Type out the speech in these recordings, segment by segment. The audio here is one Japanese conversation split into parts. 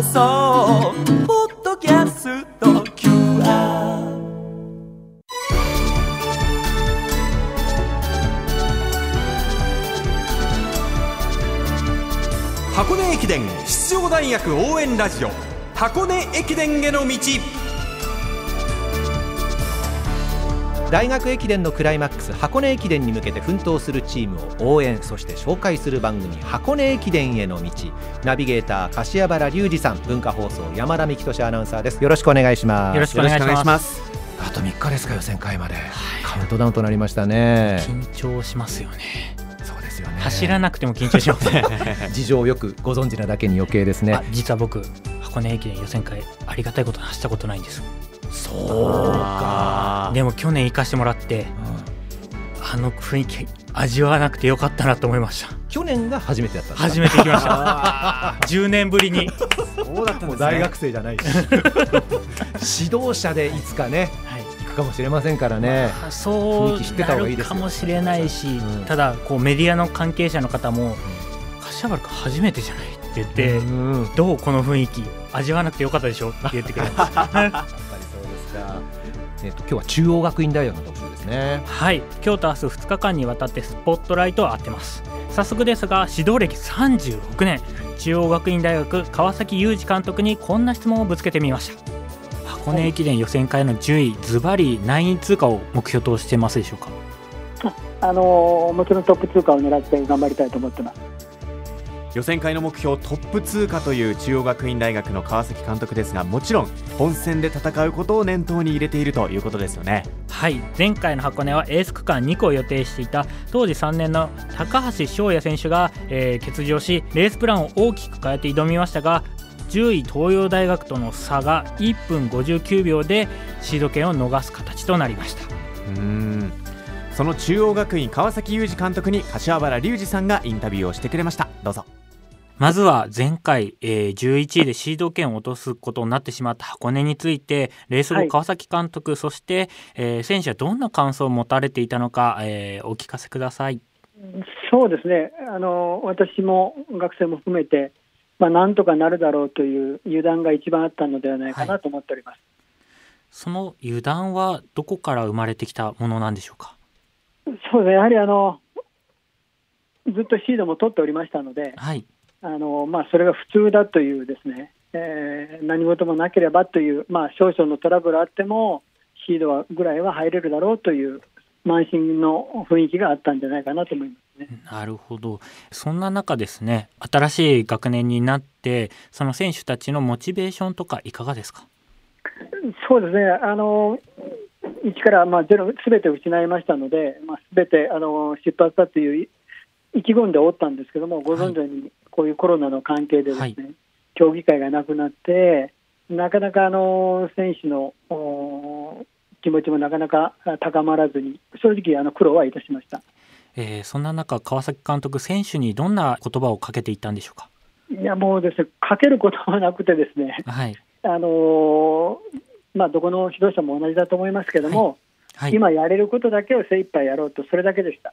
送ポッドキャスト QR。 箱根駅伝出場大学応援ラジオ、箱根駅伝への道。 大学駅伝のクライマックス箱根駅伝に向けて奮闘するチームを応援、そして紹介する番組箱根駅伝への道。ナビゲーター柏原隆二さん、文化放送山田美希俊アナウンサーです。よろしくお願いします。 よろしくお願いします。 あと3日ですか、予選会まで、カウントダウンとなりましたね。 緊張しますよね。 そうですよね。 走らなくても緊張しますね事情をよくご存知なだけに余計ですね。 実は僕箱根駅伝予選会ありがたいことに走ったことないんです。 そうか。 でも去年行かしてもらって、あの雰囲気味わわなくてよかったなと思いました。 去年が初めてだったんですか？ 初めて行きました10年ぶりに。 そうだったんですね。もう大学生じゃないし指導者でいつかね、行くかもしれませんからね、 そうなるかもしれないし、ただこうメディアの関係者の方も、柏原君初めてじゃないって言って、どうこの雰囲気味わわなくてよかったでしょって言ってくれましたやっぱりそうですか。 今日は中央学院大学の特集ですね。 はい、今日と明日2日間にわたってスポットライトを当てます。早速ですが、指導歴36年中央学院大学川崎雄二監督にこんな質問をぶつけてみました。箱根駅伝予選会の順位、ズバリ何位通過を目標としてますでしょうか？ もちろんトップ通過を狙って頑張りたいと思ってます。 予選会の目標トップ通過という中央学院大学の川崎監督ですが、もちろん本戦で戦うことを念頭に入れているということですよね。 はい、前回の箱根はエース区間2区を予定していた当時3年の高橋翔也選手が、欠場し、レースプランを大きく変えて挑みましたが、10位東洋大学との差が1分59秒でシード権を逃す形となりました。 その中央学院川崎雄二監督に柏原隆二さんがインタビューをしてくれました。どうぞ。 まずは前回、11位でシード権を落とすことになってしまった箱根について、レース後川崎監督、そして、選手はどんな感想を持たれていたのか、お聞かせください。 そうですね、私も学生も含めて、なんとかなるだろうという油断が一番あったのではないかなと思っております。 その油断はどこから生まれてきたものなんでしょうか？ そうですね、やはりずっとシードも取っておりましたので、それが普通だというですね、何事もなければという、少々のトラブルあってもシードぐらいは入れるだろうという慢心の雰囲気があったんじゃないかなと思いますね。 なるほど。そんな中ですね、新しい学年になってその選手たちのモチベーションとかいかがですか？ そうですね、1から0すべて失いましたので、すべて失敗したという意気込んでおったんですけども、ご存知のようにこういうコロナの関係でですね、競技会がなくなって、なかなか選手の気持ちもなかなか高まらずに、正直苦労はいたしました。 そんな中、川崎監督、選手にどんな言葉をかけていったんでしょうか？ いや、もうですね、かけることはなくてですね、どこの指導者も同じだと思いますけども、今やれることだけを精一杯やろうと、それだけでした。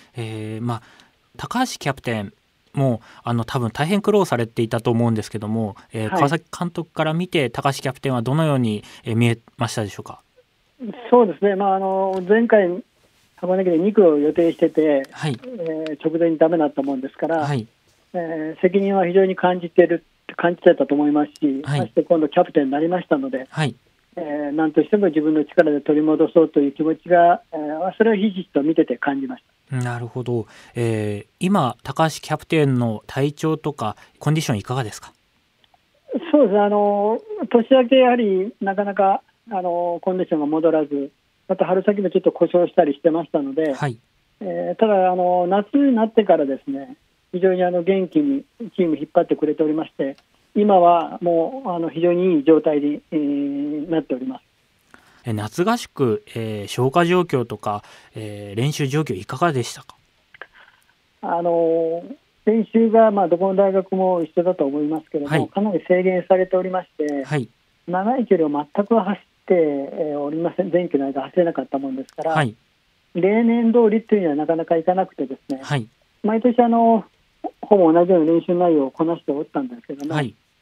高橋キャプテンも多分大変苦労されていたと思うんですけども、川崎監督から見て高橋キャプテンはどのように、見えましたでしょうか？ そうですね、前回箱根駅伝2区を予定してて、直前にダメだったもんですから、責任は非常に感じてたと思いますし、そして今度キャプテンになりましたので、何としても自分の力で取り戻そうという気持ちが、それをひしひしと見てて感じました。 なるほど。今高橋キャプテンの体調とかコンディションいかがですか？ そうですね、年明けやはりなかなかコンディションが戻らず、また春先もちょっと故障したりしてましたので、ただ夏になってからですね、非常に元気にチーム引っ張ってくれておりまして、今はもう非常にいい状態に、なっております。 夏合宿、消化状況とか、練習状況いかがでしたか？ 練習がどこの大学も一緒だと思いますけれども、かなり制限されておりまして、長い距離を全く走っておりません。前期の間走れなかったもんですから、例年通りというにはなかなかいかなくてですね、毎年ほぼ同じような練習内容をこなしておったんですけども、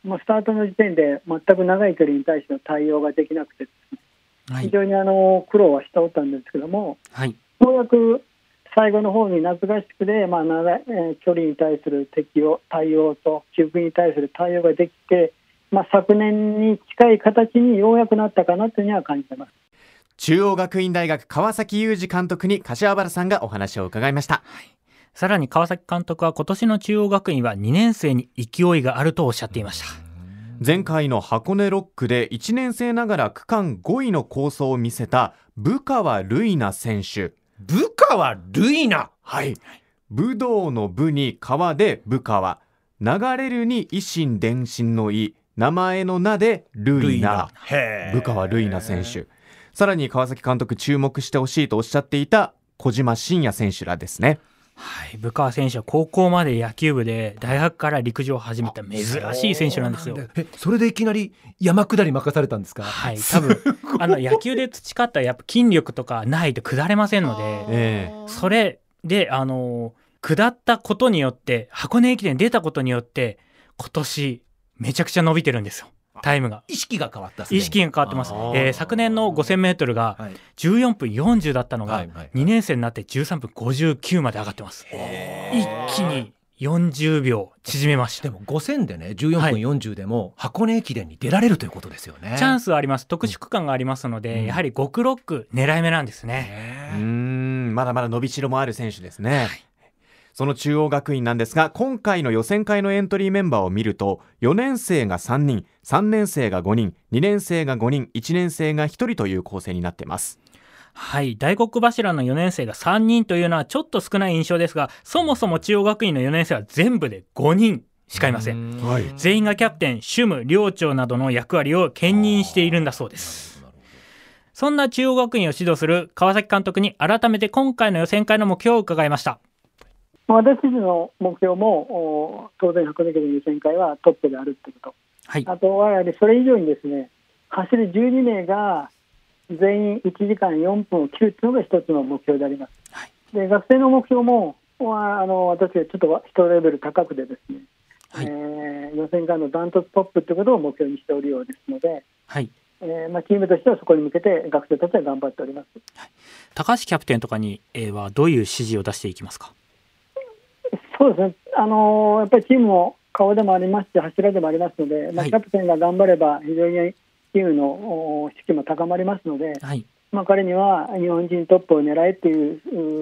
もうスタートの時点で全く長い距離に対しての対応ができなくてですね、非常に苦労はしておったんですけども、 はい、 ようやく最後の方に夏合宿で、長い距離に対する対応と起伏に対する対応ができて、昨年に近い形にようやくなったかなというには感じています。 中央学院大学川崎裕二監督に柏原さんがお話を伺いました。 さらに川崎監督は今年の中央学院は2年生に勢いがあるとおっしゃっていました。 前回の箱根6区で1年生ながら区間5位の構想を見せた武川瑠衣奈選手。 武川瑠衣奈、 はい、武道の武に川で武川、流れるに維新伝心の意、名前の名で瑠衣奈、武川瑠衣奈選手。さらに川崎監督注目してほしいとおっしゃっていた小島慎也選手らですね。 はい、武川選手は高校まで野球部で大学から陸上を始めた珍しい選手なんですよ。 それでいきなり山下り任されたんですか？ はい、多分野球で培ったやっぱ筋力とかないと下れませんので、それで下ったことによって箱根駅伝出たことによって今年めちゃくちゃ伸びてるんですよ。タイムが意識が変わった。 意識が変わってます。昨年の 5000m が14分40だったのが2年生になって13分59まで上がってます。一気に40秒縮めました。 でも5000でね14分40でも箱根駅伝に出られるということですよね。 チャンスはあります。特殊区間がありますので、やはり5区6区狙い目なんですね。 まだまだ伸びしろもある選手ですね。はい、その中央学院なんですが、今回の予選会のエントリーメンバーを見ると4年生が3人、3年生が5人、2年生が5人、1年生が1人という構成になっています。 はい、大黒柱の4年生が3人というのはちょっと少ない印象ですが、そもそも中央学院の4年生は全部で5人しかいません。全員がキャプテン、主務、寮長などの役割を兼任しているんだそうです。そんな中央学院を指導する川崎監督に改めて今回の予選会の目標を伺いました。 私たちの目標も当然箱根駅伝予選会はトップであるということ、はい、あとはやはりそれ以上にですね、走る12名が全員1時間4分を切るというのが一つの目標であります。はい、で学生の目標も私はちょっと一レベル高くでですね、はい、予選会のダントツトップということを目標にしておるようですので、はい、チームとしてはそこに向けて学生たちは頑張っております。はい、 高橋キャプテンとかにはどういう指示を出していきますか？ そうですね、やっぱりチームの顔でもありますし柱でもありますので、キャプテンが頑張れば非常にチームの士気も高まりますので、はい、彼には日本人トップを狙えという、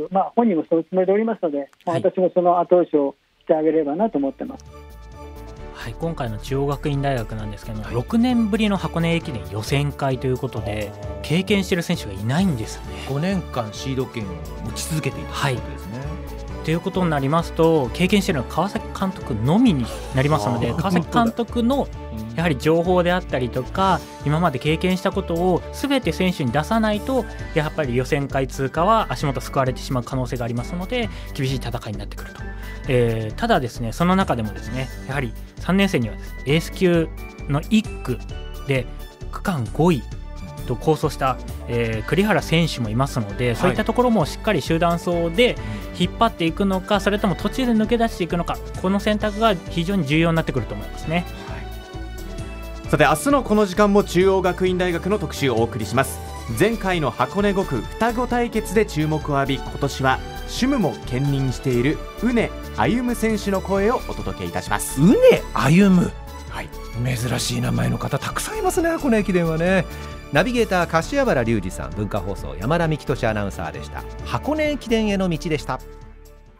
本人もそのつもりでおりますので、はい、私もその後押しをしてあげればなと思ってます。 はい、今回の中央学院大学なんですけども、6年ぶりの箱根駅伝予選会ということで経験している選手がいないんですよね。 5年間シード権を持ち続けていたということですね。 ということになりますと、経験しているのは川崎監督のみになりますので、川崎監督のやはり情報であったりとか今まで経験したことを全て選手に出さないと、やっぱり予選会通過は足元すくわれてしまう可能性がありますので、厳しい戦いになってくると。ただですね、その中でもですね、やはり3年生にはですね、エース級の1区で区間5位と構想した、栗原選手もいますので、そういったところもしっかり集団走で引っ張っていくのか、それとも途中で抜け出していくのか、この選択が非常に重要になってくると思いますね。 はい、さて明日のこの時間も中央学院大学の特集をお送りします。前回の箱根5区双子対決で注目を浴び、今年は主務も兼任している畝歩夢選手の声をお届けいたします。 畝歩夢、はい、珍しい名前の方たくさんいますね、箱根駅伝はね。ナビゲーター柏原隆二さん、文化放送山田美希俊アナウンサーでした。箱根駅伝への道でした。